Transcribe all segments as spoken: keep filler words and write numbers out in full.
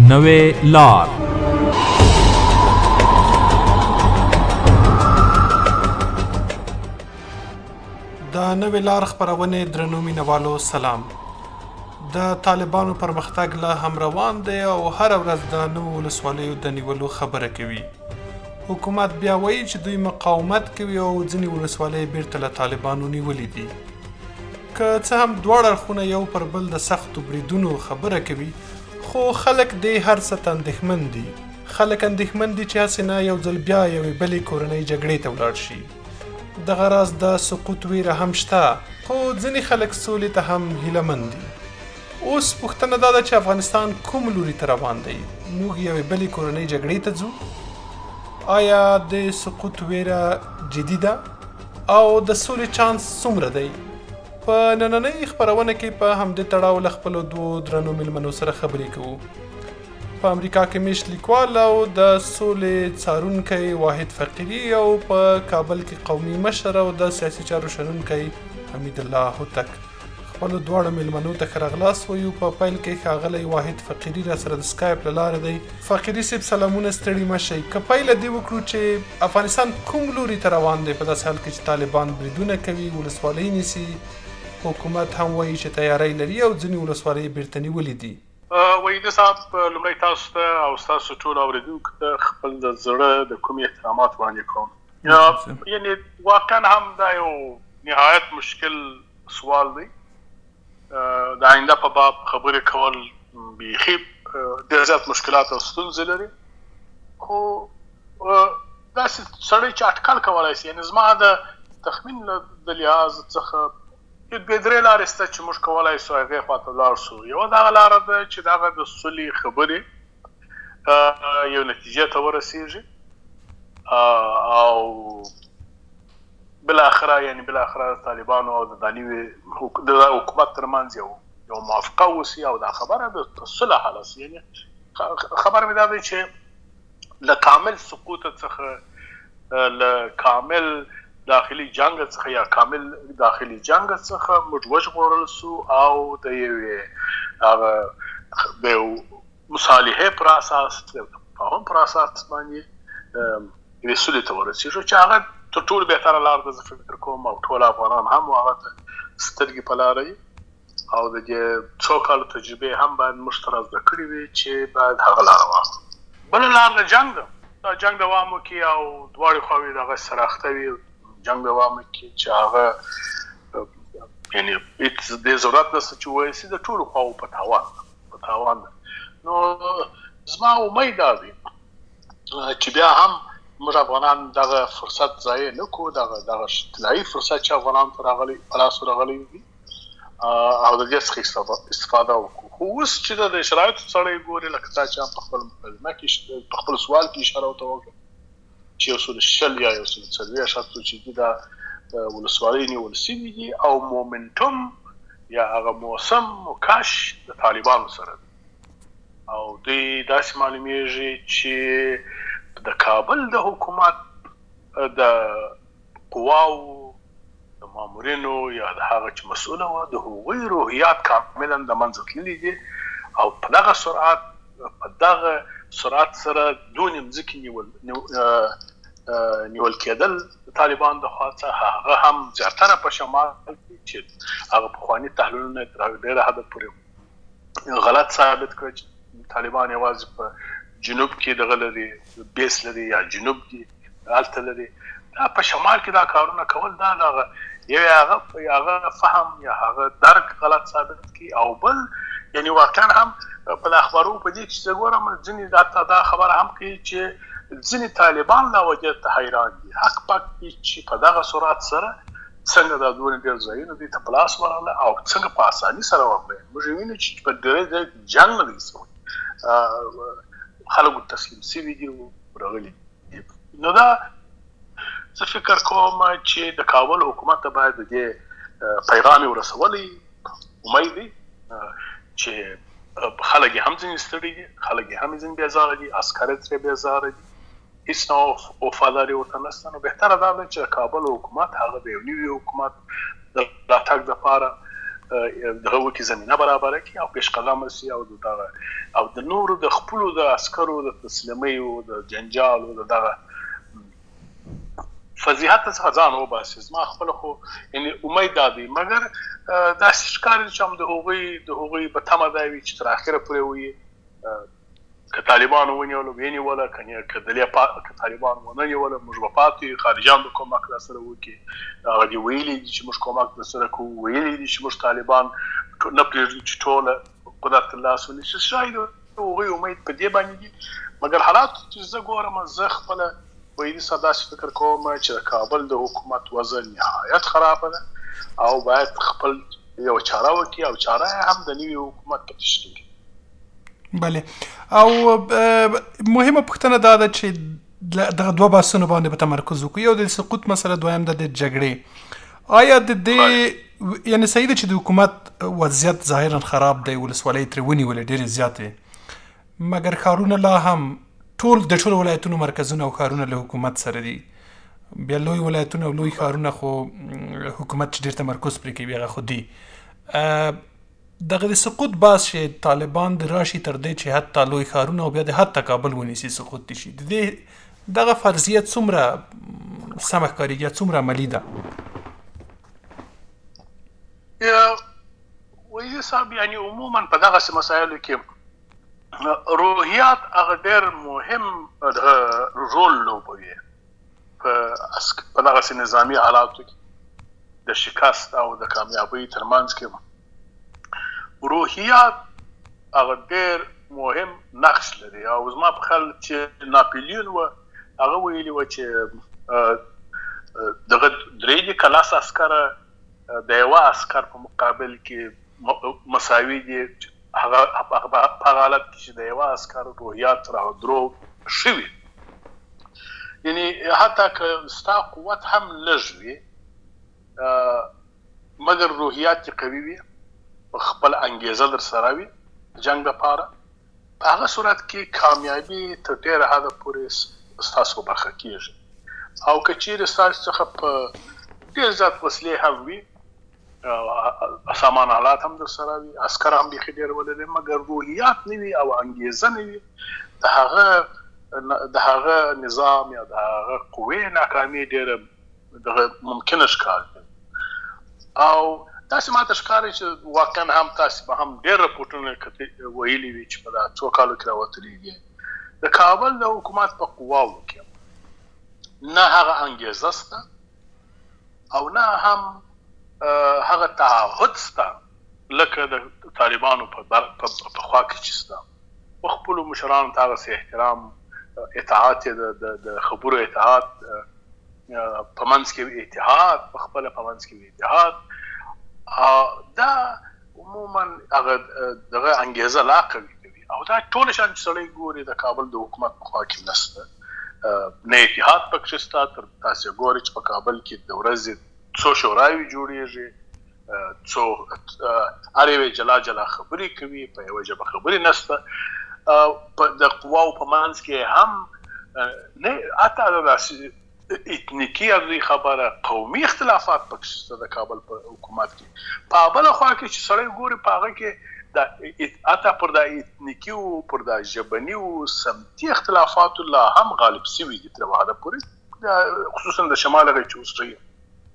نوې لار. د نوې لار خپرونې درنو مینوالو سلام. د طالبانو پرمختګ لا هم روان دی او هره ورځ د نوو ولسوالیو د نیولو خبره کوي. حکومت بیا وایي چې دوی مقاومت کوي او ځینې ولسوالۍ بیرته له طالبانو نیولې دي. که څه هم دواړه اړخونه یو پر بل د سختو بریدونو خبره کوي، خو خلک دې هر څه ته اندېښمن دي. خلک اندېښمن دي چې هسې نه یو ځل بیا یوې بلې کورنۍ جګړې ته ولاړ شي. دغه راز د سقوط ویره هم شته، خو ځینې خلک سولې ته هم هیله مند دي. اوس پوښتنه دا ده چې افغانستان کوم لوري ته روان دی؟ موږ یوې بلې کورنۍ جګړې ته ځو؟ آیا د سقوط ویره جدي ده؟ او د سولې چانس څومره دی؟ په نننۍ خپرونه کې په همدې تړاو له خپلو دوو درنو میلمنو سره خبرې کوو. په امریکا کې میشت لیکوال او د سولې څارونکی واحد فقیري او په کابل کې قومي مشر او د سیاسي چارو شنونکی حمید الله هوتک. خپلو دواړو میلمنو ته ښه راغلاست وایو. په پیل کې ښاغلی واحد فقیري را سره د سکایپ له لارې دی. فقیري صاحب سلامونه، ستړي مه شئ. که پیله دې وکړو چې افغانستان کوم لوري ته روان دی په داسې حال کې چې طالبان بریدونه کوي، ولسوالۍ نیسي، حکومت هم وایي چې تیاری لري او ځینې ولسوالۍ بیرته نیولې دي؟ وحیده صاحب، لومړی تاسو ته او ستاسو ټولو اورېدونکو ته خپل د زړه د کومې احترامات وړاندې کوم. یعنې واقعا هم دا یو نهایت مشکل سوال دی. د آینده په باب خبرې کول بیخي ډېر زیات مشکلات او ستونزې لري، خو داسې سړی چې اټکل کولی شي، یعنې زما د تخمین د لحاظ څخه یو دوې درې لارې شته چې موږ کولی شو هغې خواته ولاړ شو. یوه دغه لاره ده چې دغه د سولې خبرې یو نتیجې ته ورسېږي او بالاخره یعنې بالاخره د طالبانو او د دانیوي د حکومت ترمنځ یو یو موافقه وسي او دا خبره د صلح حاله سي. یعنې خبره مې دا دی چې له کامل سقوط څخه، له کامل داخلي جنګ څخه یا کامل داخلي جنګ څخه موږ وژغورل سو او د یوې هغه د یو مصالحې پر اساس، د تفاهم پر اساس باندې یوې سولې ته ورسېږو چې هغه تر ټولو بهتره لار ده. زه فکر کوم او ټول افغانان هم هغه ته سترګې په لاره وي او د دې څو کالو تجربې هم باید موږ ته را زده کړې وي چې باید هغه لاره واخلو. بله لار د جنګ ده. دا جنګ دوام وکړي او دواړې خواوې د هغه سره اخته وي، جنګ دوام وکړي چې هغه یعنې هېڅ دې ضرورت نشته چې وویل سي د ټولو خواوو په تاوان په تاوان ده. نو زما امید دا دی چې بیا هم موږ افغانان دغه فرصت ضایع نه کړو، دغه دغه طلایي فرصت چې افغانانو ته راغلی په لاس ورغلی وي او د دې څخه استفاده وکړو. خو اوس چې د شرایطو سړی ګوري، لکه تا چې هم په خپل مقدمه کې په خپل سوال کې اشاره ورته وکړه چې یو سل شل یا یو سل څلوېښت شخصو چې دي دا ولسوالۍ نیول سوي دي او مومنټوم یا هغه موسم مکش د طالبانو سره دی او دوی داسې معلومیږي چې د کابل د حکومت د قواو د مامورینو یا د هغه چې مسؤله وه د هغوی روحیات کاملا د منځه تللي دي او په دغه سرعت په دغه سرعت سره دونې مځکې نیول نیول کېدل د طالبانو د خوا څخه، هغه هم زیاتره په شمال کې چې هغه پخواني تحلیلونه تر ډېره حده پورې غلط ثابت کړه چې طالبان یوازې په جنوب کې دغه لري، بیس لري یا جنوب کې هلته لري. دا په شمال کې دا کارونه کول دا دغه یو هغه هغه فهم یا هغه درک غلط ثابت کړي او بل یعنې واقعا هم په اخبارو په دې کې چې ګورم ځینې دا خبره هم کوي چې ځینې طالبان لا وجې ته حیران دي، حق پک دي چې په دغه سرعت سره څنګه دا دونه ډېر ځایونه دوی ته په لاس ورغله او څنګه په اساني سره ورغله. موږ وینو چې په ډېری ځای کې جنګ نه دی شوی، خلکو تسلیم سوي دي ورغلي. نو دا زه فکر کوم چې د کابل حکومت ته باید د دې پیغام یې ورسولی امید دی چې خلک یې هم ځینې ستړي دي، خلک یې هم ځینې بېزاره دي، عسکر یې ترې بېزاره دي، هېڅ نه وفاداري ورته نشته. نو بهتره دا ده چې د کابل حکومت هغه د یو نوي حکومت د راتګ دپاره دغه وکړي زمینه برابره کړي او پیش قدمه سي او دغه او د نورو د خپلو د عسکرو د تسلیمیو د جنجالو د دغه فضیحت څخه ځان وباسي. زما خپله خو یعنې امید دا دی، مګر داسې ښکاري چې هم د هغوی د هغوی په تمه دا وي چې تر اخره پورې وي که طالبانو ونیوله ونیوله، که که طالبانو ونه نیوله موږ به پاتې خارجیان به کومک راسره وکړي. هغه دې ویلي دي چې موږ کومک درسره کوو، ویلي دي چې موږ طالبان نه پرېږدو چې ټوله قدرت ترلاسه ونیسي. شاید د هغوی امید په دې باندې دي، مګر حالات چې زه ګورم زه خپله ویدي سره داسې فکر کوم چې د کابل د حکومت وضع نهایت خرابه ده او باید خپل یو چاره وکړي او چاره هم د نوي حکومت په تشکیل کې. بله، او مهمه پوښتنه دا ده چې دغه دوه بحثونه باندې به تمرکز وکړو، یو د سقوط مسله، دویم د جګړې. آیا د دې یعنې صحیح ده چې د حکومت وضعیت ظاهرا خراب دی، ولسوالۍ ترې ونیولې ډېرې زیاتې، مګر ښارونه لا هم ټول د ټولو ولایتونو مرکزونه او ښارونه له حکومت سره دي. بیا لوی ولایتونه او لوی ښارونه خو حکومت چې ډېر تمرکز پرې کوي هغه خو دي. دغه د سقوط بحث چې طالبان د راشي تر دې چې حتی لوی ښارونه او بیا د حتی کابل ونیسي سقوط دي شي، د دې دغه فرضیه څومره سمه ښکارېږي یا څومره عملي ده؟ ویدي صاحب یعنې عموما په دغسې مسایلو کې روحیات هغه ډېر مهم رول لوبوي په دغسې نظامي حالاتو کې د شکست او د کامیابۍ ترمنځ کې. روحیات هغه ډېر مهم نقش لري او زما په خیال چې ناپلیون و هغه ویلي وه چې دغه درې کلاس عسکره د یوه عسکر په مقابل کې مساوي دي. هغه په هغه حالت کې چې د یوه عسکر روحیات رادرو شوي، یعنې حتی که ستا قوت هم لږ وي مګر روحیات یې قوي وي، خپل انګیزه در سره وي د جنګ لپاره، په هغه صورت کې کامیابي تر ډېره حده پورې ستاسو برخه کېږي. او که چیرې ستاسو څخه په ډېر زیات وسلې هم وي، سامان آلات هم در سره وي، عسکر هم بیخي ډېر ولري، مګر روحیات نه وي او انګیزه نه وي، د هغه د هغه نظام یا د هغه قوې ناکامي ډېره دغه ممکنه ښکاري. او داسې ماته ښکاري چې واقعا هم تاسې به هم ډېر رپورټونه ویلي وي چې په دا څو کالو کې راوتلي دي د کابل د حکومت په قواو کې نه هغه انګیزه شته او نه هم هغه تعهد شته لکه د طالبانو په خوا کې چې شته. په خپلو مشرانو ته هغسې احترام، اطاعت یې د خبرو اطاعت، په منځ کې اتحاد، په خپله په منځ کې اتحاد، دا عموما هغه دغه انګیزه لا قوي کوي. او دا ټول شان چې سړی ګوري د کابل د حکومت په خوا کې نشته، نه اتحاد پکې شته. تر تاسې ګورئ چې په کابل کې د ورځې څو شوراوي جوړېږي، څو هر یوې جلا جلا خبرې کوي، په یوه ژبه خبرې نشته. د قواو په منځ کې هم نه حتی داسې اتنیکي ازوی خبره، قومي اختلافات پکې شته د کابل په حکومت کې. په بله خوا کې چې سړی ګوري په هغه کې حتی پر دا اتنیکي او پر دا ژبني او سمتي اختلافاتو لا هم غالب شوي دي تر یوه حده پورې، خصوصا د شمال هغې چې اوس ښیي.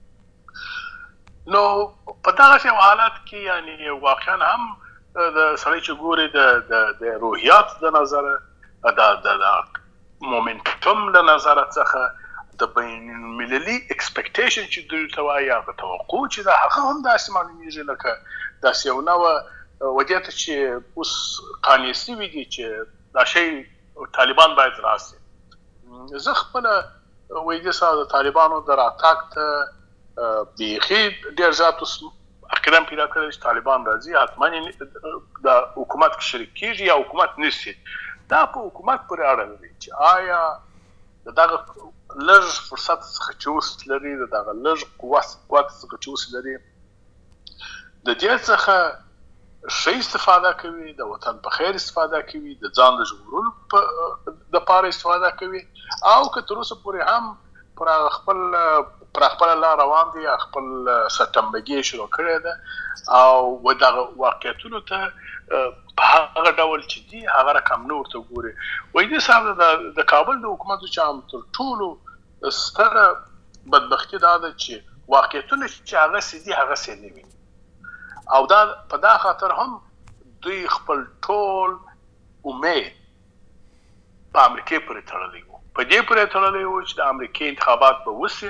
نو په دغسې یو حالت کې یعنې واقعا هم د سړی چې ګوري د روحیات د نظره، د مومنټم له نظره څخه، د بین المللي اکسپیکټیشن چې دوی ته وایي، هغه توقع چې ده هغه هم داسې معلومېږي لکه داسې یو نوه وجه ته چې اوس قانع سوي دي چې دا شی طالبان باید راسي. زه خپله ویدي صاحب د طالبانو د راتګ ته بیخي ډېر زیات اوس عقیده م پیدا کړی چې طالبان راځي حتما د حکومت کې شریک کېږي یا حکومت نیسي. دا په حکومت پورې اړه لري چې آیا د دغه لږ فرصت څخه چې اوس لري، د دغه لږ قوت څخه چې اوس لري، د دې څخه ښه استفاده کوي، د وطن په خیر استفاده کوي، د ځان د ژغورلو دپاره استفاده کوي، او که تر اوسه پورې هم پر هغه خپل پر خپل لار روان دي، خپل سرټمبګي شروع کړې ده او و دغه واقعیتونو ته په هغه ډول چې دي هغه رقم نه ورته ګوري. وایي دې صاحب د کابل د حکومت چې هم تر ټولو ستره بدبختي دا ده چې واقعیتونه چې هغه سي دي هغه سي نه وي، او دا په دا خاطر هم دوی خپل ټول امید په امریکې پورې تړلی و. په دې پورې تړلی و چې د امریکې انتخابات به وسي،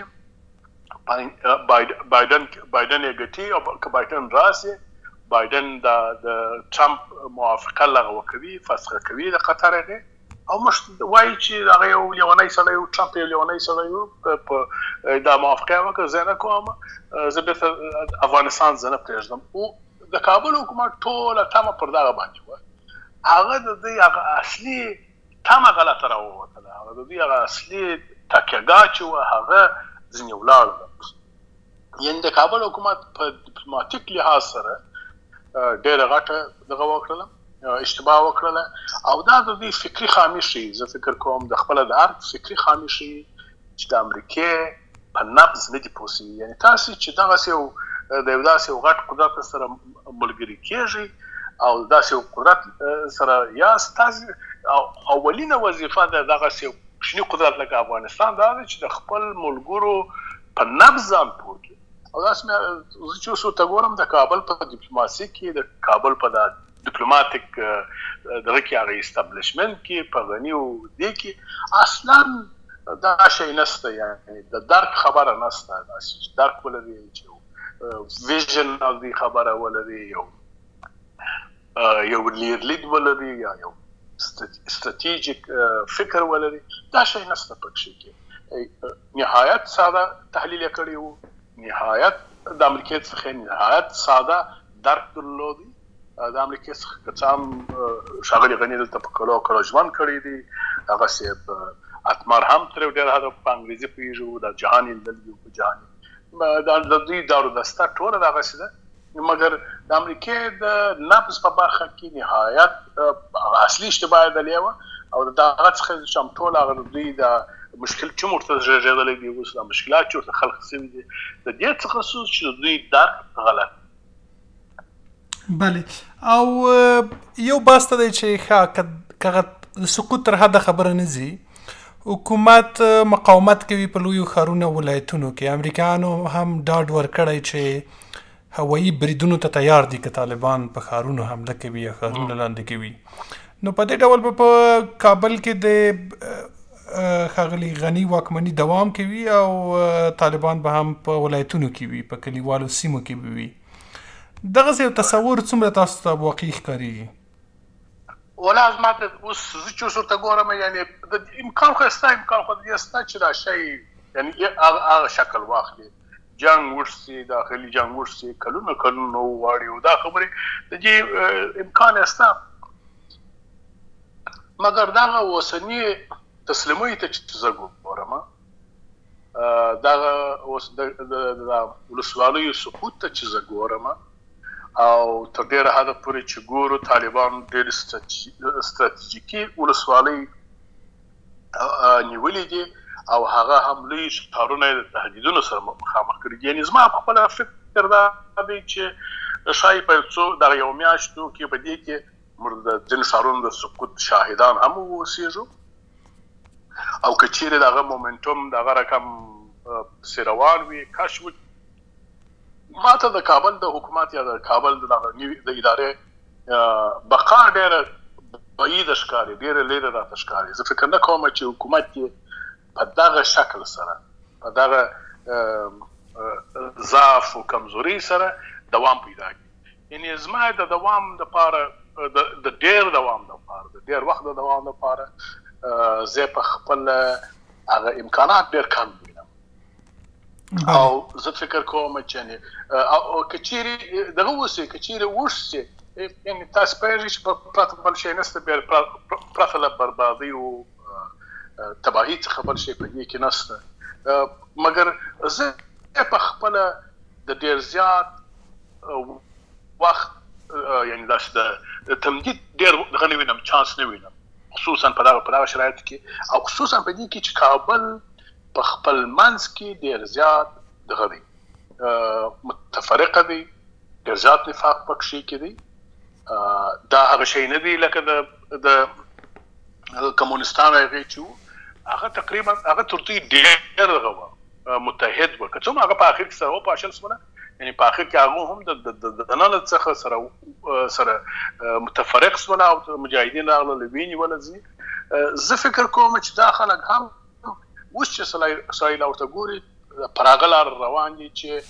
بایدن بایدن یې ګټي او که بایدن راسي بایدن د ټرمپ موافقه لغوه کوي، فسخه کوي د قطر دی، او موږ وایي چې هغه یو لیونی سړی و، ټرمپ یو لیونی سړی و، په دا موافقه یې وکړه، زه نه کوم، زه بېرته افغانستان زه نه پرېږدم. او د کابل حکومت ټوله تمه پر دغه باندې وه. هغه د دوی هغه اصلي تمه غلطه راووتله، هغه د دوی هغه اصلي تکیهګاه چې وه هغه ځینې ولاړله. یعنې د کابل حکومت په ډیپلوماتیک لحاظ سره ډېره غټه دغه وکړله، اشتباه وکړله، او دا د دوی فکري خامي ښیي. زه فکر کوم د خپله د هر فکري خامي ښیي چې د امریکې په نبض نه دي پوه سوي. یعنې تاسې چې دغسې یو د یو داسې یو غټ قدرت سره ملګري کېږئ او داسې یو قدرت سره یاست، تاسې اولینه وظیفه د دغسې یو کوچني قدرت لکه افغانستان دا ده چې د خپل ملګرو په نبض ځان پوه کړي. او داسې مې زه چې اوس ورته ګورم د کابل په ډیپلوماسي کې، د کابل په دا ډیپلوماتیک دغه کې هغه اسټابلیشمنټ کې، په غني او دې کې اصلا دا شی نشته، یعنې د درک خبره نشته، داسې چې درک ولري، چې ویژن او دې خبره ولري، یو یو لیرلید ولري، یا یو استراتیجیک فکر ولري، دا شی نشته پکې کې. نهایت ساده تحلیل یې کړی و، نهایت د امریکې څخه نهایت ساده درک درلودی. د امریکې څخه که څه هم ښاغلي غني دلته په کلو کلو ژوند کړی دی، هغسې اتمر هم تر یو ډېر حده په انګریزي پوهېږي و، د جهان یې لیدلی و، په جهان د دوی دارو دسته ټوله دغسې ده. مګر د امریکې د نبض په برخه کې نهایت هغه اصلي اشتباه یې دلې وه، او د هغه څخه چې هم ټول هغه دوی د مشکل چې ورته زېږېدلی دي، اوس دا مشکلات چې ورته خلق شوي دي، د دې څخه څه چې د دوی درک غلط. بله، او یو بحث ته دی چې ښه که هغه د سقوط تر حده خبره نه ځي، حکومت مقاومت کوي په لویو ښارونو ولایتونو کې. امریکایانو هم ډاډ ورکړی چې هوایي بریدونو ته تیار دي که طالبان په ښارونو حمله کوي یا ښارونه لاندې کوي. نو په دې ډول به په کابل کې د ښاغلي غني واکمني دوام کوي او طالبان به هم په ولایتونو کې وي، په کلیوالو سیمو کې به وي. دغسې یو تصور څومره تاسو ته واقعي ښکارېږي؟ ولا زما ته اوس زه چې اوس ورته ګورم، یعنې د امکان خو شته، امکان خو د دې شته چې دا شی یعنې هغه شکل واخلي، جنګ وشي، داخلي جنګ وشي، کلونه کلونه وواړي، او دا خبرې د دې امکان شته. مګر دغه اوسني تسلیمۍ ته چې زه ګورم، دغه اوس د ولسوالیو سقوط ته چې زه ګورم، او تر ډېره حده پورې چې ګورو طالبان ډېرې ستراتیژیکي ولسوالۍ نیولې دي، او هغه هم لوی ښارونه یې د تهدیدونو سره مخامخ کړي دي. یعنې زما په خپله فکر دا دی چې ښایي په یو څو دغه یو میاشتو کې په دې کې موږ د ځینو ښارونو د سقوط شاهدان هم واوسېږو، او که چیرې د هغه مومنټوم د هغه رقم پسې روان وي. کاش ما ته د کابل د حکومت یا د کابل د ادارې بقا ډېره بعیده ښکاري، ډېره لرې راته ښکاري. زه فکر نه کوم چې حکومت یې په دغه شکل سره، په دغه ضعف او کمزوري سره دوام پیدا کړي. یعنې زما د دوام دپاره، د ډېر دوام دپاره، د ډېر وخت د دوام دپاره زه په خپل هغه امکانات ډېر کم وینم، او زه فکر کوم چې او که چیرې دغه وسي، که چیرې وشي، یعنې تاسو پوهېږئ چې پرته بل شی نشته، پرته له بربادۍ او تباهي څخه بل شی په دې کې نشته. مګر زه په خپله د ډېر زیات وخت، یعنې داسې د تمدید ډېر دغه نه وینم، چانس نه وینم، خصوصا په دغه په دغه شرایطو کې، او خصوصا په دې کې چې کابل په خپل منځ کې ډېر زیات دغه دی متفرقه دی، ډېر زیات نفاق پکښې کې دی. دا هغه شی نه دی لکه د د کمونستانو هغې چې وو هغه تقریبا هغه تر دوی ډېر دغه وه متحد وه، که څه هم هغه په آخر کې سره وپاشل شوله، یعنې په آخر کې هغه هم د دننه څخه سره سره متفرق شوله او مجاهدین راغله له ویې نیوله ځي. زه فکر کوم چې دا خلک هم اوس چې سړی لا ورته ګوري پر هغه لار روان دي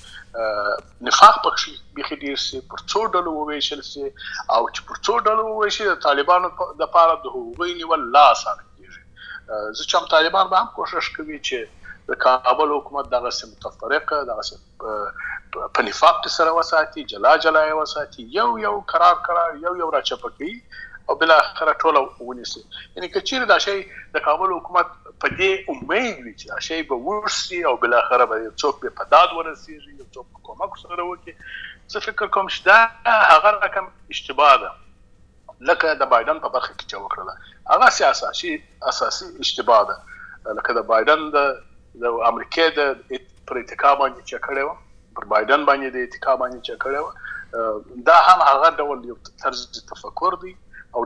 چې نفاق پکښې بیخي ډېر سي، پر څو ډلو وویشل سي او چې پر څو ډلو وویشي د طالبانو دپاره د هغوی نیول لا اسانه کېږي. زه چې هم طالبان به هم کوښښ کوي چې د کابل حکومت دغسې متفرقه دغسې په نفاق کې سره وساتي، جلا جلا یې وساتي، یو یو قرار قرار یو یو راچپه کوي او بالاخره ټوله ونیسي. یعنې که چیرې دا شی د کابل حکومت په دې امید وي چې دا شی به وشي او بالاخره به یو څوک بې په داد ورسېږي، یو څوک په کومک سره وکړي، زه فکر کوم چې دا هغه رقم اشتباه ده لکه د بایدن په برخه کې چې وکړله، هغه اساسي اساسي اشتباه ده. لکه د بایدن د د امریکې د پر اتکا باندې چې کړی وه، پر بایدن باندې د اتکا باندې چې کړی وه، دا هم هغه ډول یو طرز تفکر دی او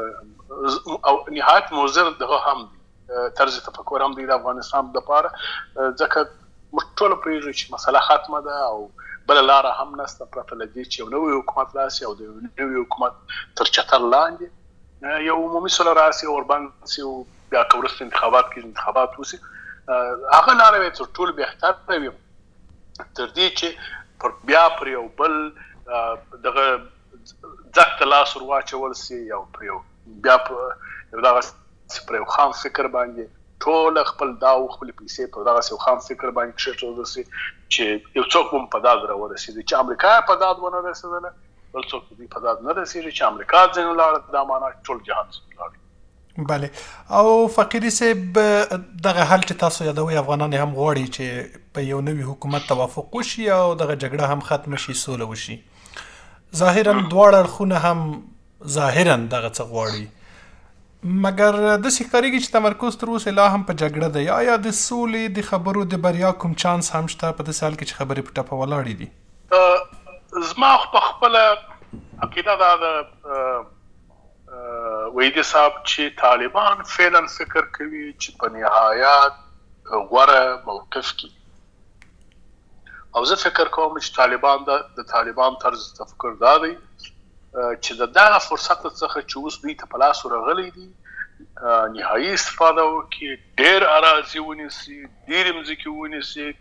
ډېر او نهایت مضر دغه هم دی، طرز تفکر هم دی د افغانستان دپاره، ځکه موږ ټوله پوهېږو چې مسله ختمه ده او بله لاره هم نشته پرته له دې چې یو نوی حکومت راسي او د یو نوي حکومت تر چتر لاندې یو عمومي سوله راسي او ورباندې سي او بیا که وروسته انتخابات کېږي انتخابات وسي، هغه لاره به تر ټولو بهتره وي تر دې چې پر بیا پر یو بل دغه ځک ته لاس ور واچول سي او پر یو بیا یو دغسې پر یو خام فکر باندې ټوله خپل دا او خپلې پیسې په دغسې یو خام فکر باندې کښېښودل سي چې یو څوک به هم په داد راورسېدي، چې امریکا په داد ونه رسېدله بل څوک په دوی په داد نه رسېږي، چې امریکا ځینې ولاړه دا معنا ټول جهان ځینې ولاړ. بله، او فقیري صاحب دغه حال چې تاسو یادوئ افغانان هم غواړي چې په یو نوي حکومت توافق وشي او دغه جګړه هم ختمه شي، سوله وشي. ظاهرا دواړه اړخونه هم ظاهرا دغه څه غواړي، مګر داسې ښکارېږي چې تمرکز تر اوسه لا هم په جګړه دی. آیا د سولې د خبرو د بریا کوم چانس هم شته په داسې حال کې چې خبرې په ټپه ولاړې دي؟ زما په خپله عقیده دا ده وحیدي صاحب چې طالبان فعلا فکر کوي چې په نهایت غوره موقف کې، او زه فکر کوم چې طالبان د طالبان طرز تفکر دا دی چې د دغه فرصت څخه چې اوس دوی ته په لاس ورغلی دي نهایي استفاده وکړي، ډېر اراضي ونیسي، ډېرې مځکې ونیسي،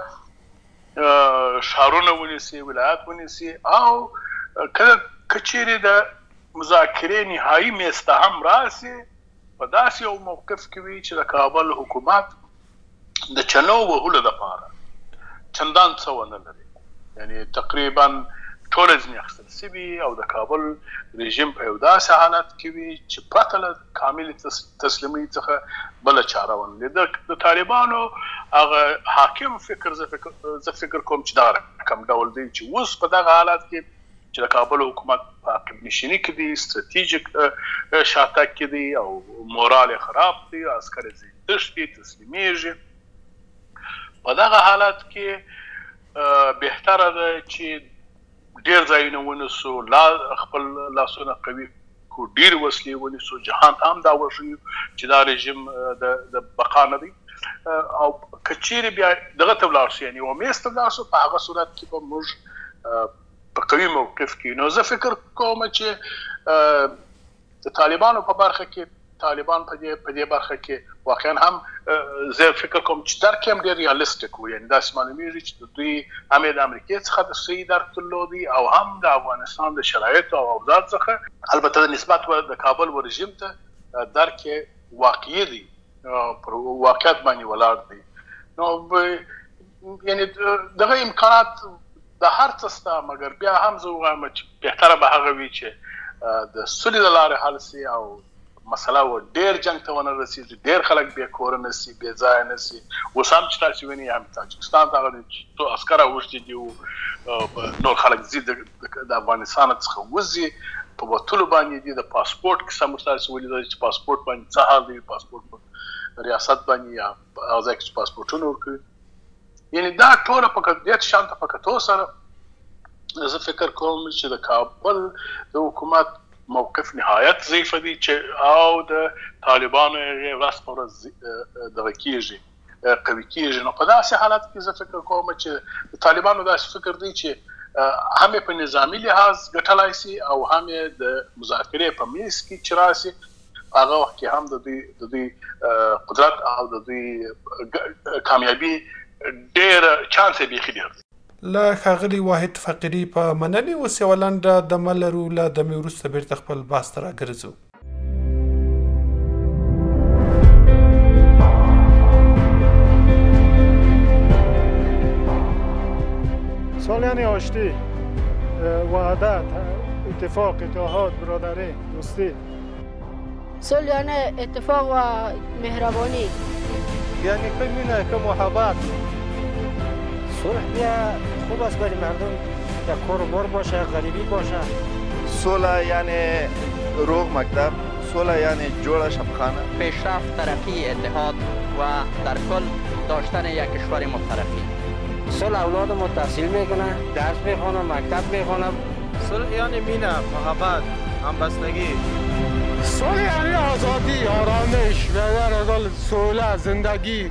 که ښارونه ونیسي، ولایت ونیسي، او که چیرې د مذاکرې نهایي میز ته هم راسي په داسې یو موقف کې وي چې د کابل حکومت د چنو وهلو دپاره چندان څه ونه لري، یعنې تقریبا ټوله ځینې اخیستل سوي او د کابل رژیم په یو داسې حالت کې وي چې پرته له کاملې تسلیمۍ څخه بله چاره ونه لري. د طالبانو هغه حاکم فکر زه فکر کوم چې دغه رقم ډول دی چې اوس په دغه حالت کې چې د کابل حکومت په عقب نشیني کې دی، ستراتیژیک شاتګ کې دی او مورال یې خراب دی، عسکر یې ځینې تښتي، تسلیمیږي. په دغه حالت کې بهتره ده چې ډېر ځایونه ونیسو، لا خپل لاسونه قوي کړو، ډېرې وسلې ونیسو، جهان ته هم دا وښیو چې دا رژیم د بقا نه دی، او که چیرې بیا دغه ته ولاړ شو یعنې یوه میز ته ولاړ شو، په هغه صورت کې به موږ په قوي موقف کې. نو زه فکر کوم چې د طالبانو په برخه کې طالبان په دې په دې برخه کې واقعا هم زه فکر کوم چې درک هم ډېر ریالستیک و، یعنې داسې معلومیږي چې دوی هم یې د امریکې څخه د صحیح درک درلودی او هم د افغانستان د شرایطو او اوضاع څخه البته د نسبت د کابل و رژیم ته درک واقعي دی، پر واقعیت باندې ولاړ دی. نو یعنې دغه امکانات د هر څه شته، مګر بیا هم زه ووایم چې بهتره به هغه وي چې د سولې له لارې حل سي او مسله و ډېر جنګ ته ونه رسېږي، ډېر خلک بې کوره نه سي، بې ځایه نه سي. اوس هم چې تاسې وینئ هم تاجکستان ته هغه څو عسکر اوښتي دي، نور خلک ځي د افغانستان څخه وځي، په وتلو باندې دي، د پاسپورټ کیسه موږ تاسې ولیدل چې پاسپورټ باندې څه حال دی، پاسپورټ ریاست باندې یا هغه ځای کې چې پاسپورټونه ورکوي یعنی دا ټوله په کډیت شان ته په کتو سره زه فکر کوم چې د کابل د حکومت موقف نهایت ضعیف دی چې او د طالبانو یې ورځ په ورځ دغه کېږي قوي کېږي نو په داسې حالت کې زه فکر کوم چې د طالبانو داسې فکر دی چې هم په نظامی لحاظ ګټلای شي او هم د مذاکرې په میز کې چې راشي هغه وخت کې هم د دوی د دوی قدرت او د دوی کامیابي ډېر چانس یې بیخي ډېر دی له ښاغلي واحد فقیري په مننې اوس یوه لنډه دمه لرو له دمې وروسته بیرته خپل بحث ته راګرځو سالیان آشتی وحدت اتفاق اتحاد برادری دوستی سالیان اتفاق و مهربانی یعنی که مینه که محبت صلح بیا خوب است برای مردم که کار و بار باشه غریبی باشه صلح یعنی روغ مکتب صلح یعنی جوړه شبخانه پیشرفت ترقی اتحاد و در کل داشتن یک کشور مترقی صلح اولادم تحصیل میکنه درس میخونه مکتب میخونه صلح یعنی مینه محبت همبستگی صلح یعنی آزادی آرامش و ورگل صلح زندگی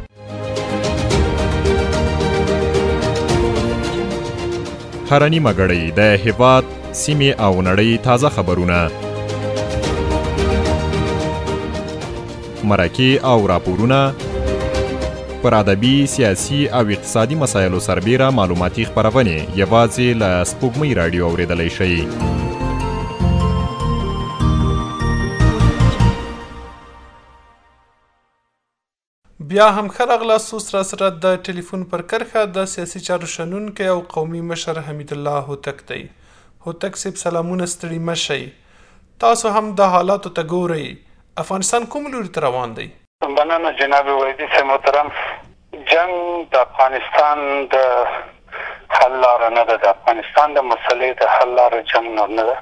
هره نیمه ګړۍ د هیواد سیمې او نړۍ تازه خبرونه مرکې او راپورونه پر ادبي، سیاسي او اقتصادي مسایلو سربیره معلوماتي خپرونې یوازې له سپوږمۍ راډیو اورېدلی شئ. بیا هم ښه راغلاست. اوس را سره د ټلیفون پر کرښه د سیاسي چارو شنونکی او قومي مشر حمید الله هوتک دی. هوتک صاحب سلامونه، ستړي مه شئ. تاسو هم د حالاتو ته ګورئ. افغانستان کوم لوري ته روان دی؟ مننه جناب وحیدي صاحب محترم. جنگ د افغانستان د حل لاره نه ده. د افغانستان د مسلې د حل لاره جنگ نور نه ده.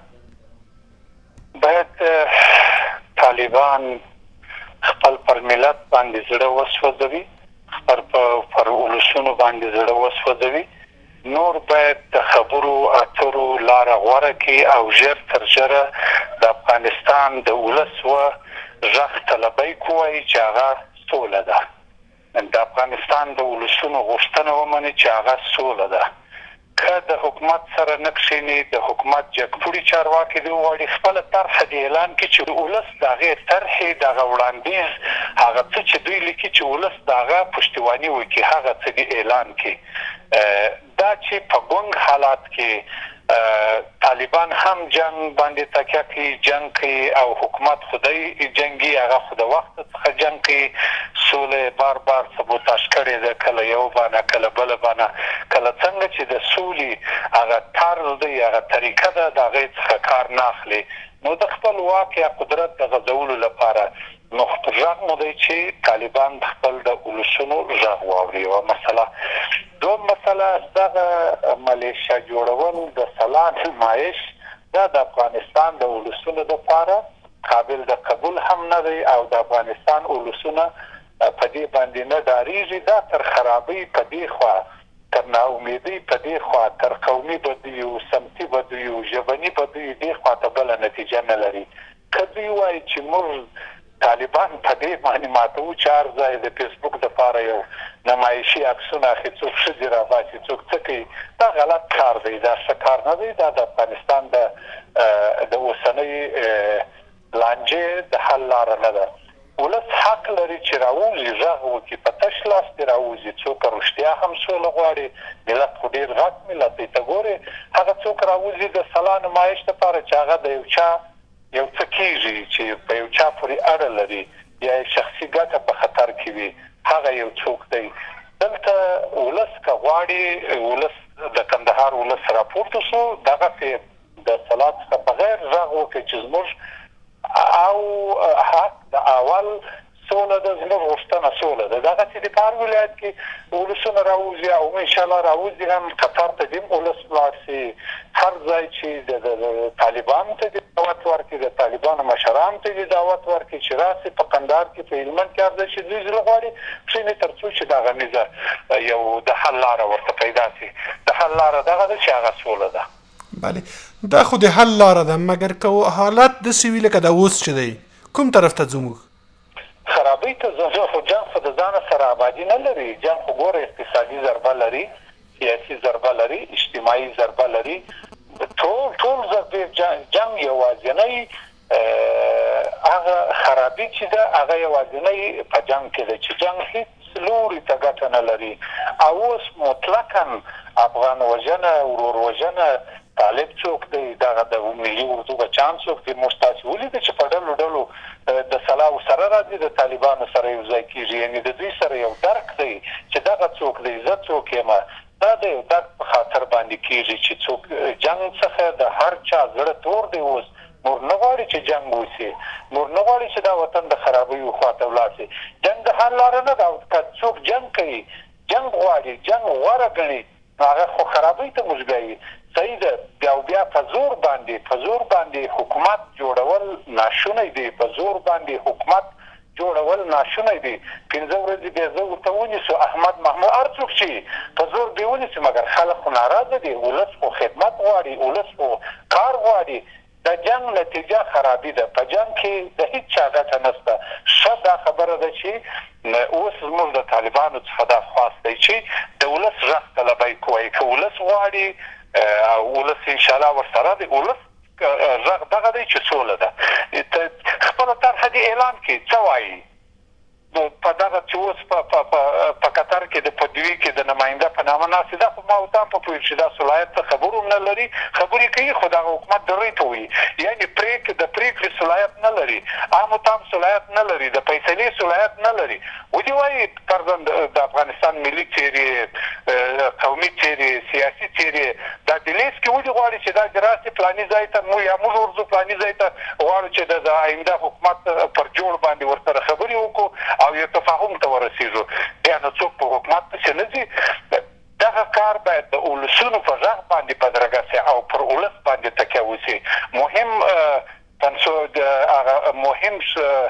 باید طالبان خپل پر ملت باندې زړه وسوځوي، خپل پر ولسونو باندې زړه وسوځوي. نور باید د خبرو اترو لاره غوره کړي او ژر تر ژره د افغانستان د ولس و غږ طلبۍ کوي چې هغه سوله ده. د افغانستان د ولسونو غوښتنه ومني چې هغه سوله ده. که د حکومت سره نه کښېني، د حکومت جګپوړي چارواکي دې وغواړي خپله طرحه دې اعلان کړي چې ولس د هغې طرحې د هغه وړاندیز هغه څه چې دوی لیکي چې ولس د هغه پشتیواني وکړي هغه څه دې اعلان کړي. دا چې په ګونګ حالات کې طالبان هم جنگ باندې تکیه کوي، جنگ کوي او حکومت خدای جنگي هغه خو د وخت څخه جنگ کوي، سولې بار بار سبوتاژ کړې ده، کله یو بانه کله بله بانه، کله څنګه چې د سولې هغه طرز دی هغه طریقه ده د هغې څخه کار نه اخلي. نو د خپل واک یا قدرت د غځولو لپاره نو غږ مو دی چې طالبان د خپل د ولسونو غږ واوري. یوه مسله. دوم مسله دغه ملیشیا جوړول د سلان نمایش دا د افغانستان د ولسونو دپاره قابل د قبول هم نه دی او د افغانستان ولسونه په دې باندې نه ډارېږي. دا تر خرابۍ په دې خوا، تر ناامیدۍ په دې خوا، تر قومي بدیو، سمتي بدیو، ژبني بدیو دې خوا ته بله نتیجه نه لري. که دوی وایي چې موږ طالبان په دې باندې ماتوو چې هر ځای د فیسبوک دپاره یو نمایشي عکسونه اخلي، څوک ښځې راباسي، څوک څه کوي، دا غلط کار دی، دا ښه کار نه دی. دا د افغانستان د د اوسنۍ لانجې د حل لاره نه ده. ولس حق لري چې راووځي، غږ وکړي، په تش لاس دې راووځي. څوک رښتیا هم سوله غواړي، ملت خو ډېر غټ ملت دی، ته ګورې هغه څوک راووځي د سلا نمایش دپاره چې هغه د یو چا یو څه کېږي چې په یو چا پورې اړه لري یا شخصي ګټه په خطر کې وي، هغه یو څوک دی. دلته ولس که غواړي، ولس د کندهار ولس راپورته شو، دغسې د سلا څخه بغیر غږ وکړي چې زموږ او حق د اول سوله ده زموږ غوښتنه سوله ده. دغسې د په هر ولایت کې ولسونه راوځي او انشاءالله راوځي هم قطر ته دې ولس ولاړ شي، هر ځای چې د طالبانو ته دې دعوت ورکړي، د طالبانو مشرانو ته دې دعوت ورکړي چې راسي په قندهار کې په هلمند کې هر ځای چې دوی زړه غواړي کښېني تر څو چې دغه غمیزه یو د حل لاره ورته پیدا شي. د حل لاره دغه ده چې هغه سوله ده. بله دا خو د حل لاره ده، مګر که حالات داسې وي لکه دا اوس چې دی کوم طرف ته ځو موږ؟ خرابۍ ته ځو. خو جنګ خو د ځانه سره آبادي نه لري. جنګ خو ګوره اقتصادي ضربه لري، سیاسي ضربه لري، اجتماعي ضربه لري، ټول ټول ضربې. جنګ یوازینی هغه خرابي چې ده هغه یوازینی په جنګ کې ده چې جنګ هېڅ لوري ته ګټه نه لري. او اوس مطلقا افغان وژنه، ورور وژنه، طالب څوک دی، دغه د ملي اردو بچان څوک دی. موږ تاسې ولیده چې په ډلو ډلو د سلاو سره راځي، د طالبانو سره یو ځای کېږي. یعنې د دوی سره یو درک دی چې دغه څوک دی، زه څوک یم. دا د یو درک په خاطر باندې کېږي چې څوک جنګ څخه د هر چا زړه تور دی. اوس نور نه غواړي چې جنګ وشي، نور نه غواړي چې دا وطن د خرابیو خواته ولاړ شي. جنګ د حل لاره نه ده. که څوک جنګ کوي، جنګ غواړي، جنګ غوره ګڼي، نو هغه خو خرابۍ ته موږ بیایي. صحیح ده. بیا او بیا په زور باندې په زور باندې حکومت جوړول ناشونی دی. په زور باندې حکومت جوړول ناشونی دی. پنځه ورځې بیا زه ورته ونیسو احمد محمود هر څوک چې په زور بیا ونیسو، مګر خلک خو ناراضه دي. ولس خو خدمت غواړي، ولس خو کار غواړي. د جنګ نتیجه خرابي ده. په جنګ کې د هېڅ چا ګټه نشته. ښه دا خبره ده چې اوس زموږ د طالبانو څخه دا خواست دی چې د ولس غږ ته لبیک ووایي. که ولس غواړي او ولس انشاءالله ورسره دی، ولس غږ دغه دی چې سوله ده. خپله طرحه دې اعلان کړي، څه وایي په دغه چې اوس په قطر کې د پدوي کې د نماینده په نامه ناست دا خو ما ورته هم په پوهېږم چې دا صلاحیت څه خبرو نه لري. خبرې کوي خو دغه حکومت درې ته وایي، یعنې پرېک د پرېکړې صلاحیت نه لري، عام و تام صلاحیت نه لري، د فیصلې صلاحیت نه لري. ودې وایي فرضاً د افغانستان ملي څېرې، قومي څېرې، سیاسي څېرې دا د لیست کې ودې غواړي چې دا د راسې فلاني ځای ته موږ یا موږ ورځو فلاني ځای ته غواړو چې د آینده حکومت پر جوړ باندې ورسره خبرې وکړو او یو تفاهم ته ورسېږو. بیا نو څوک په حکومت پسې نه ځي. دغه کار باید د ولسونو په غږ باندې بدرګه شي او پر ولس باندې تکیه وشي. مهم هغه مهم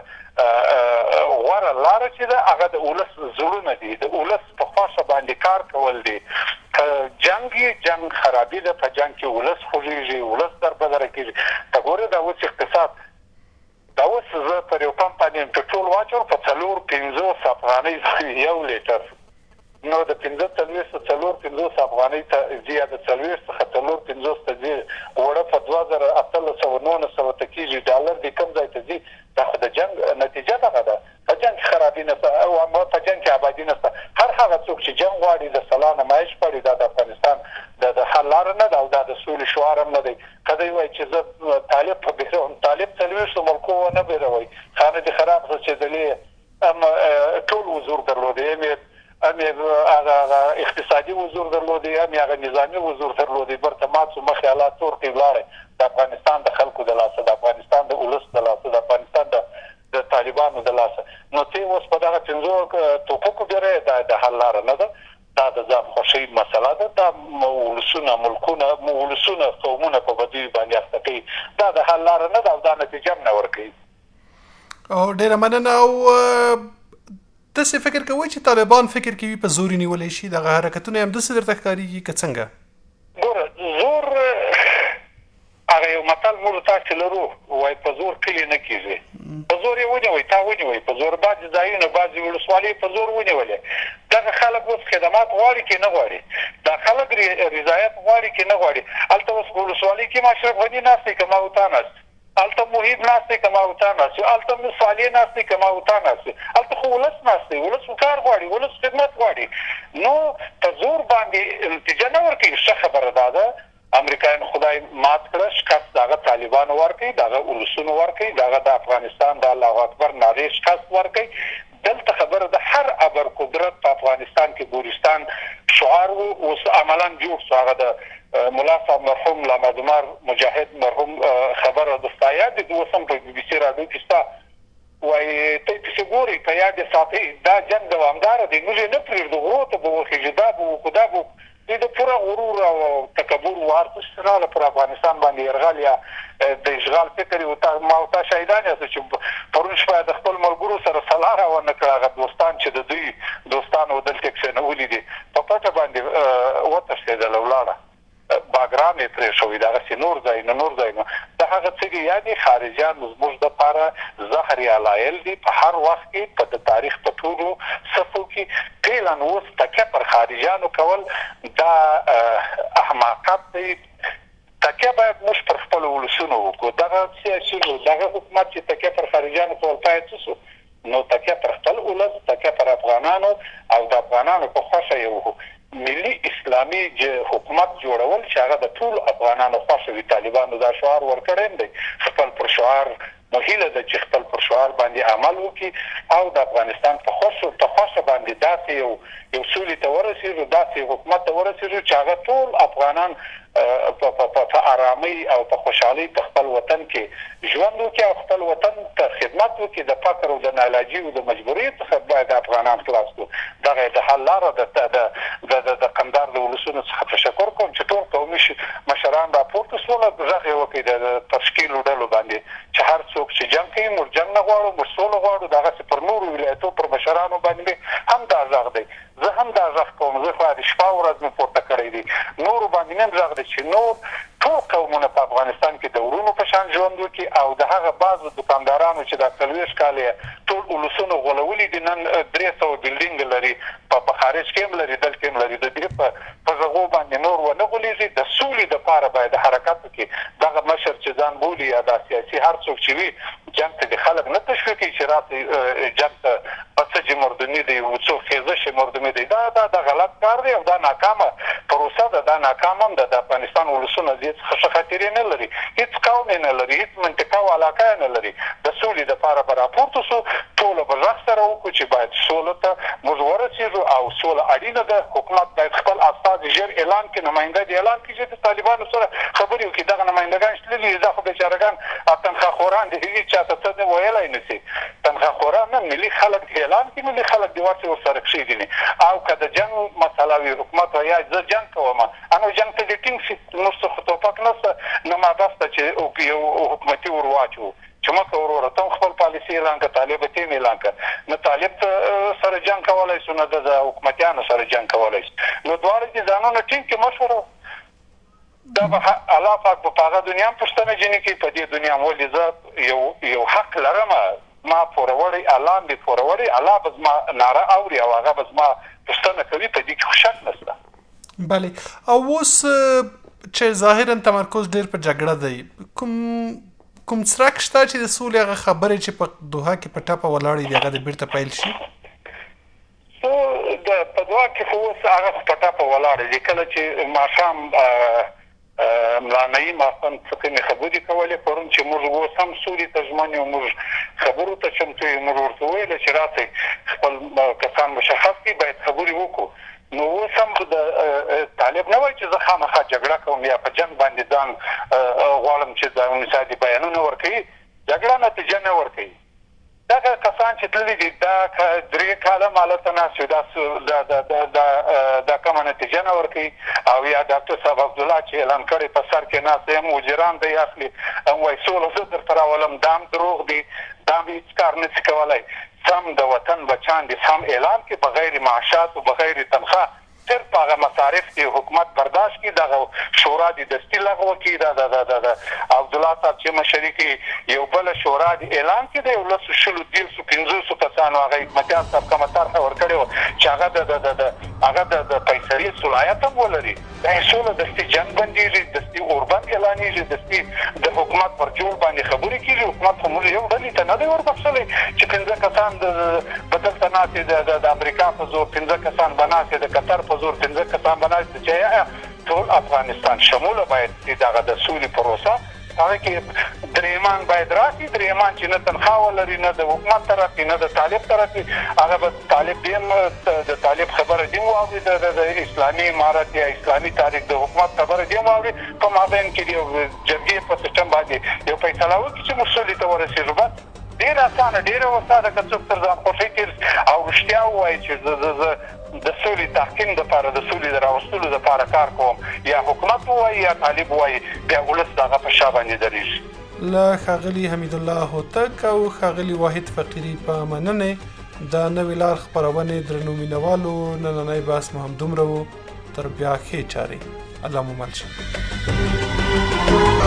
غوره لاره چې ده هغه د ولس زړونه دي، د ولس په خوښه باندې کار کول دي. که جنګ یې جنګ خرابي ده. په جنګ کې ولس خوږېږي، ولس دربدره کېږي. ته ګورې دا اوس اقتصاد، دا اوس زه پر یو پمپ باندې پټرول واچوم په څلور پنځوس افغانۍ یو لیټر، نو د پنځه څلوېښت څلور پنځوس افغانۍ ته ځي، یا د څلوېښت څخه څلور پنځوس ته ځي. اوړه په دوه زره اتلس سوه نولس سوه ته کېږي. ډالر دې کوم ځای ته ځي. دا خو د جنګ نتیجه دغه ده. په جنګ کې خرابي نشته او په جنګ کې آبادي نشته. هر هغه څوک چې جنګ غواړي، د سلا نمایش غواړي، دا د افغانستان د حل لاره نه ده او دا د سولې شعار هم نه دی. که دی وایي چې زه طالب په بیروم، طالب څلوېښتو ملکو ونه بیروئ. خانه دې خراب کړه چې دلې هم ټول حضور درلودی، هم هم هغه اقتصادي حضور درلودی، هم هغه نظامي حضور درلودی. برته مات شو، مخې حالات تور کې ولاړی. د افغانستان د خلکو د لاسه، د افغانستان د ولس د لاسه، د افغانستان د طالبانو د لاسه. نو ته اوس په دغه پنځو توپکو بیرې، دا د حل لاره نه ده. دا د ځان خوښۍ مسله ده. دا ولسونه، ملکونه، ولسونه، قومونه په بدیو باندې اخته کوي. دا د حل لاره نه ده او دا نتیجه هم نه ورکوي. او ډېره مننه. او تاسې فکر کوئ چې طالبان فکر کوي په زور نیولی شي؟ دغه حرکتونه هم داسې درته ښکارېږي که څنګه؟ ګوره زور، هغه یو متل موږ تاسې لرو، وایي په زور کلي نه کېږي. په زور یې ونیوئ، تا ونیوئ په زور. بعضې ځایونه، بعضې ولسوالۍ په زور ونیولې. دغه خلک اوس خدمات غواړي که نه غواړي؟ دا خلک رضایت غواړي که نه غواړي؟ هلته اوس په ولسوالۍ کې ماشرف غني ناست دی که ماوتا ناست، هلته محیط ناست دی که ماوتا ناست، هلته صالح ناست دی که ماوتا ناست، هلته خو ولس ناست دی. ولس خو کار غواړي، ولس خدمت غواړي. نو په زور باندې نتیجه نه ورکوي. ښه خبره دا ده امریکایان خدای مات کړه، شکست دغه طالبانو ورکوي، دغه ولسونو ورکوي، دغه د افغانستان د الله اکبر نارې شکست ورکوي. دلته خبره ده هر ابر قدرت په افغانستان کې ګورستان شعار و، اوس عملا جوړ شو. هغه د ملا صاحب مرحوم لامدمار مجاهد مرحوم خبره د ستایه د اوس هم په بي بي سي راډیو کې شته. وایي ته یې پسې ګورئ په یاد یې ساتئ دا جنګ دوامداره دی موږ یې نه پرېږدو غرو ته به وخېږو دا به وکړو دا به دوی د پوره غرور او تکبر وار څه راغله پر افغانستان باندې یرغل یا د اشغال فکر یې ما او تا شهیدان یاستو چې پرون شپه د خپل ملګرو سره سلا راونه کړه هغه دوستان چې د دوی دوستانو دلته کښېنولي دي په پټه باندې وتښتېدله ولاړه باګرام یې پرېښوي دغسې نور ځایونه نور ځایونه د هغه څه دي یعنې خارجیان زموږ دپاره زهر یا لایل دي په هر وخت کې په د تاریخ په ټولو صفو کې فعلا اوس تکیه پر خارجیانو کول دا احماقت دی تکیه باید موږ پر خپلو ولسونو وکړو دغه سیاسیونو دغه حکومت چې تکیه پر خارجیانو کول پای څه شو نو تکیه پر خپل ولس تکیه پر افغانانو او د افغانانو په خوښه یو ملي اسلامي حکومت جوړول چې هغه د ټولو افغانانو خوښه وي طالبانو دا شعار ورکړی دی خپل پر شعار نو هیله ده چې خپل پر شعار باندې عمل وکړي او د افغانستان په خوښه په خوښه باندې داسې یو یو سولې ته ورسېږو داسې حکومت ته ورسېږو چې هغه ټول افغانان په ارامۍ او په خوشحالۍ په خپل وطن کې ژوند وکړي او خپل وطن ته خدمت وکړي د فقر او د ناعلاجي او د مجبورۍ څخه باید افغانان خلاص کړو دغه د حل لاره د د قندهار د ولسونو څخه تشکر کوم چې ټول قومي مشران راپورته شول غږ یې وکړي د تشکیلو ډلو باندې چې هر څوک چې جنګ کوي موږ جنګ نه غواړو موږ سوله غواړو دغسې پر نورو ولایتو پر مشرانو باندې هم دا غږ دی زه هم دا غږ کوم زه خو د شپه ورځ مې پورته کړی دی نورو باندې مې هم غږ دی چې نور ټول قومونه په افغانستان کې د ورونو په شان ژوند وکړي او د هغه بعضو دوکاندارانو چې دا څلوېښت کاله یې ټول ولسونو غولولي دي نن درې سوه بلډینګ لري په خارج کې هم لري دلته هم لري د دې په غږو باندې نور ونه غولېږي د سولې دپاره باید حرکت وکړي دغه مشر چې ځان بولي یا دا سیاسي هر څوک چې وي جنګ ته د خلک نه تشویق کړي چې راسئ جنګ ته پسجې مردمي دی څو خیزشې مردمي دی دا دا د غلط کار دی او دا ناکامه پروسه ده دا ناکام هم ده د افغانستان ولسونه دې څخه ښه خاطرې نه لري هېڅ قوم یې نه لري هېڅ منطقه او علاقه یې نه لري د سولې دپاره به راپورته شو ټوله به غږ سره وکړو چې باید سولو ته موږ ورسېږو او سوله اړینه ده حکومت باید خپل استازي ژر اعلان کړي نماینده دې اعلان کړي چې د طالبانو سره خبرې وکړي دغه نمایندګان چې تللي دي دا خو بیچارهګان تنخواخوران دي هغې چا ته څه ویلی نه شي تنخواخوران نه ملي خلک دې اعلان کړي ملي خلک دې ورسې ورسره کښېږدي او که د جنګ مسله وي حکومت وایي زه جنګ کوم انو جنګ ته دې ټینګ شي موږ څه توپک نشته نه ما بسته چې یو حکومتي ور واچوو چې مه کوه وروره ته هم خپل پالیسي اعلان کړه طالب ته هم اعلان کړه نه طالب ته سره جنګ کولی شو نه د حکومتیانو سره جنګ کولی شو نو دواړه دې ځانونه ټینګ کړي مشوره دا به الله پاک به په هغه دنیا هم پوښتنه ځینې کوي په دې دنیا هم ولې زه یو یو حق لرم ما پوروړی الله مې پوروړی الله به زما ناره اوري او هغه به زما پوښتنه کوي په دې کې خو شک نشته بله او اوس چې ظاهرا تمرکز ډېر په جګړه دی کوم کوم څرک شته چې د سولې هغه خبرې چې په دوحه کې په ټپه ولاړې دي هغه د بیرته پیل شي په دوحه کې خو اوس هغه په ټپه ولاړې دي کله چې ماښام ملانایي ماښام څه کومې خبرې کولې پرون چې موږ اوس هم سولې ته ژمن یو موږ خبرو ته چمتو یو موږ ورته وویله چې راسئ خپل کسان مشخص کړي باید خبرې وکړو نو اوس هم د طالب نه وایي چې زه خامخا جګړه کوم یا په جنګ باندې ځان غواړم چې د مثالي بیانونه ورکوي جګړه نتیجه نه ورکوي دغه کسان چې تللي دي دا درې کاله مالته ناست وي دا کومه نتیجه نه ورکوي او یا ډاکټر صاحب عبدالله چې اعلان کړی په سر کې ناست یم وزیران دی اخلي هم وایي سوله زه درته راولم دا هم دروغ دي دا هم هېڅ کار نشي کولی سم د وطن بچان دي سم اعلان کې بغیر معاشات و بغیر تنخواه صرف هغه مصارف دی حکومت برداشت کړي دغه شورا دي دستي لغوه کړي د عبدالله صاحب چې مشري کړي یو بله شورا دي اعلان کړي د یو لسو شلو دېرشو پنځوسو کسانو هغه حکمتیار صاحب کومه طرحه ورکړې وه چې هغه د هغه د فیصلې صلاحیت هم ولري دا یې سوله دستي جنګ بندېږي دستي اوربند اعلانېږي دستي د حکومت پر جوړ باندې خبرې کېږي حکومت خو موږ یو ډلې ته نه دی وربخښلی چې پنځه کسان به دلته ناستې د امریکا په زور پنځه کسان به ناستې د قطر په زور پنځه کسان به ناستې چې ټول افغانستان شموله باید دغه د سولې پروسه هغه کې درېیمان باید راشي درېیمان چې نه تنخواه ولري نه د حکومت طرف نه د طالب طرف هغه به طالب دې هم د طالب خبره دې هم واوري د اسلامي امارت یا اسلامي تاریخ د حکومت خبره دې هم واوري په مابین کې د یو جرګې په سیسټم باندې یو فیصله وکړي چې موږ سولې ته ورسېږو بس ډېر اسانه ډېره وساده که څوک تر ځان خوښۍ تېر او رښتیا ووایي چې زه زه د سولې تحکیم دپاره د سولې د راوستلو دپاره کار کوم یا حکومت ووایي یا طالب ووایي بیا ولس د هغه په شا باندې درېږي. له ښاغلي حمیدالله هوتک او ښاغلي واحد فقیري په مننې د نوې لار خپرونې درنو مینوالو نننی بحث مو همدومره و. تر بیا ښې چارې. الله مو مل شه.